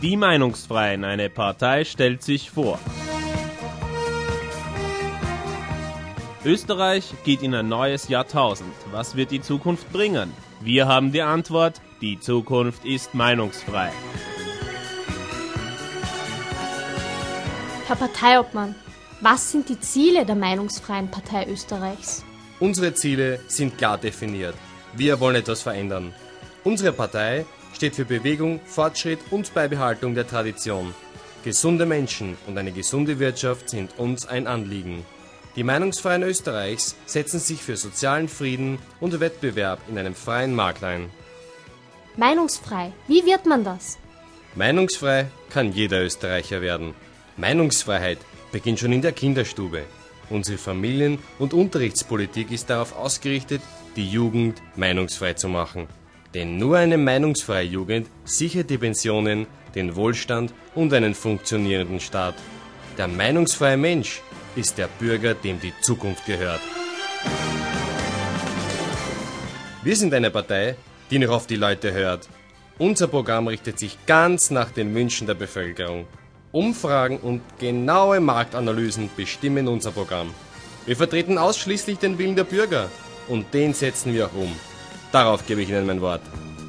Die Meinungsfreien, eine Partei, stellt sich vor. Österreich geht in ein neues Jahrtausend. Was wird die Zukunft bringen? Wir haben die Antwort: Die Zukunft ist meinungsfrei. Herr Parteiobmann, was sind die Ziele der Meinungsfreien Partei Österreichs? Unsere Ziele sind klar definiert. Wir wollen etwas verändern. Unsere Partei steht für Bewegung, Fortschritt und Beibehaltung der Tradition. Gesunde Menschen und eine gesunde Wirtschaft sind uns ein Anliegen. Die Meinungsfreien Österreichs setzen sich für sozialen Frieden und Wettbewerb in einem freien Markt ein. Meinungsfrei, wie wird man das? Meinungsfrei kann jeder Österreicher werden. Meinungsfreiheit beginnt schon in der Kinderstube. Unsere Familien- und Unterrichtspolitik ist darauf ausgerichtet, die Jugend meinungsfrei zu machen. Denn nur eine meinungsfreie Jugend sichert die Pensionen, den Wohlstand und einen funktionierenden Staat. Der meinungsfreie Mensch ist der Bürger, dem die Zukunft gehört. Wir sind eine Partei, die noch auf die Leute hört. Unser Programm richtet sich ganz nach den Wünschen der Bevölkerung. Umfragen und genaue Marktanalysen bestimmen unser Programm. Wir vertreten ausschließlich den Willen der Bürger und den setzen wir auch um. Darauf gebe ich Ihnen mein Wort.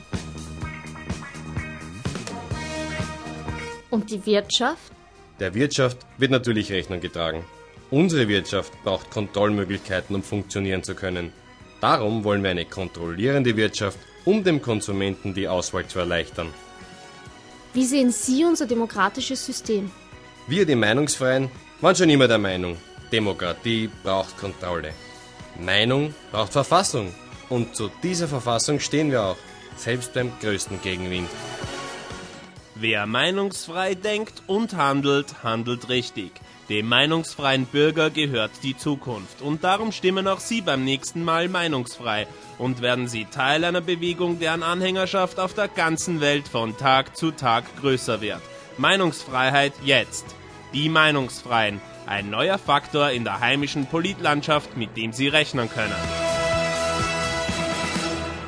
Und die Wirtschaft? Der Wirtschaft wird natürlich Rechnung getragen. Unsere Wirtschaft braucht Kontrollmöglichkeiten, um funktionieren zu können. Darum wollen wir eine kontrollierende Wirtschaft, um dem Konsumenten die Auswahl zu erleichtern. Wie sehen Sie unser demokratisches System? Wir, die Meinungsfreien, waren schon immer der Meinung, Demokratie braucht Kontrolle. Meinung braucht Verfassung. Und zu dieser Verfassung stehen wir auch, selbst beim größten Gegenwind. Wer meinungsfrei denkt und handelt, handelt richtig. Dem meinungsfreien Bürger gehört die Zukunft. Und darum stimmen auch Sie beim nächsten Mal meinungsfrei. Und werden Sie Teil einer Bewegung, deren Anhängerschaft auf der ganzen Welt von Tag zu Tag größer wird. Meinungsfreiheit jetzt. Die Meinungsfreien. Ein neuer Faktor in der heimischen Politlandschaft, mit dem Sie rechnen können.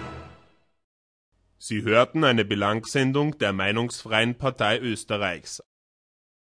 Sie hörten eine Belangsendung der Meinungsfreien Partei Österreichs.